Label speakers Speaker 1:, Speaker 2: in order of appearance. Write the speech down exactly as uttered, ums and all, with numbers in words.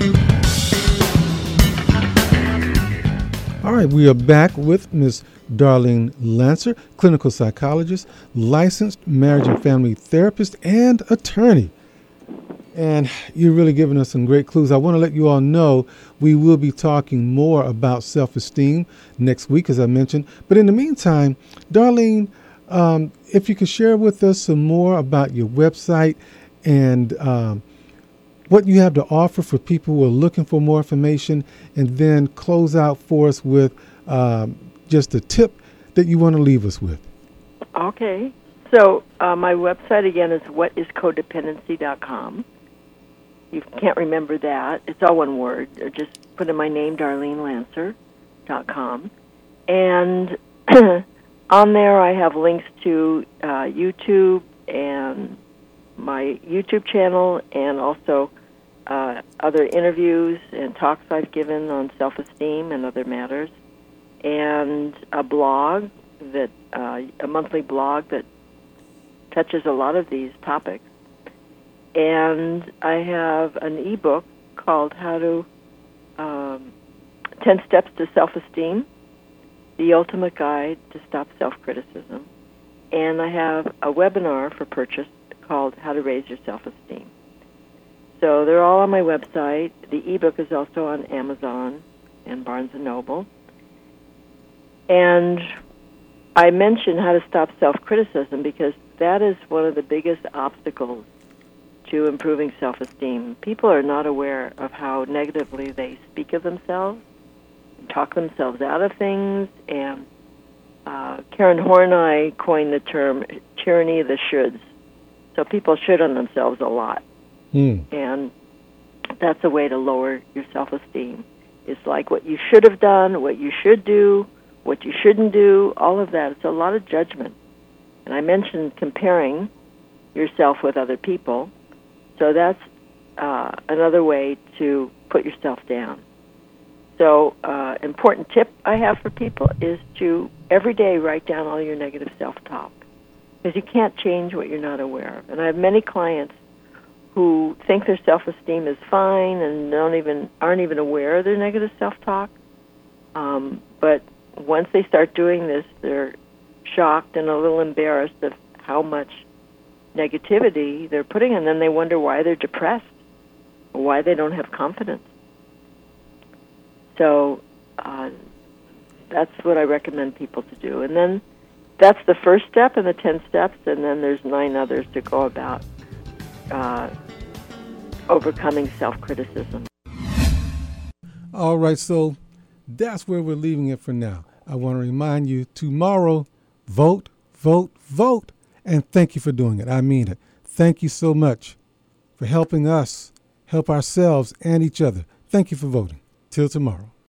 Speaker 1: All right, we are back with Miss Darlene Lancer, clinical psychologist, licensed marriage and family therapist, and attorney. And you're really giving us some great clues. I want to let you all know we will be talking more about self-esteem next week, as I mentioned. But in the meantime, Darlene, um, if you could share with us some more about your website and um, what you have to offer for people who are looking for more information, and then close out for us with um, just a tip that you want to leave us with.
Speaker 2: Okay. So uh, my website, again, is what is codependency dot com. You can't remember that. It's all one word. Or just put in my name, darlene lancer dot com. And on there I have links to uh, YouTube and my YouTube channel, and also uh, other interviews and talks I've given on self-esteem and other matters, and a blog, that uh, a monthly blog that touches a lot of these topics. And I have an ebook called How to um, ten Steps to Self-Esteem, the Ultimate Guide to Stop Self-Criticism. And I have a webinar for purchase called How to Raise Your Self-Esteem. So they're all on my website. The ebook is also on Amazon and Barnes and Noble. And I mentioned how to stop self-criticism because that is one of the biggest obstacles to improving self-esteem. People are not aware of how negatively they speak of themselves, talk themselves out of things, and uh, Karen Horney coined the term tyranny of the shoulds. So people should on themselves a lot. Mm. And that's a way to lower your self-esteem. It's like what you should have done, what you should do, what you shouldn't do, all of that. It's a lot of judgment. And I mentioned comparing yourself with other people. So that's uh, another way to put yourself down. So uh, important tip I have for people is to every day write down all your negative self-talk, because you can't change what you're not aware of. And I have many clients who think their self-esteem is fine and don't even aren't even aware of their negative self-talk. Um, but once they start doing this, they're shocked and a little embarrassed of how much negativity they're putting, and then they wonder why they're depressed, or why they don't have confidence. So uh, that's what I recommend people to do. And then that's the first step in the ten steps, and then there's nine others to go about uh, overcoming self-criticism.
Speaker 1: All right, so that's where we're leaving it for now. I want to remind you, tomorrow, vote, vote, vote. And thank you for doing it. I mean it. Thank you so much for helping us help ourselves and each other. Thank you for voting. Till tomorrow.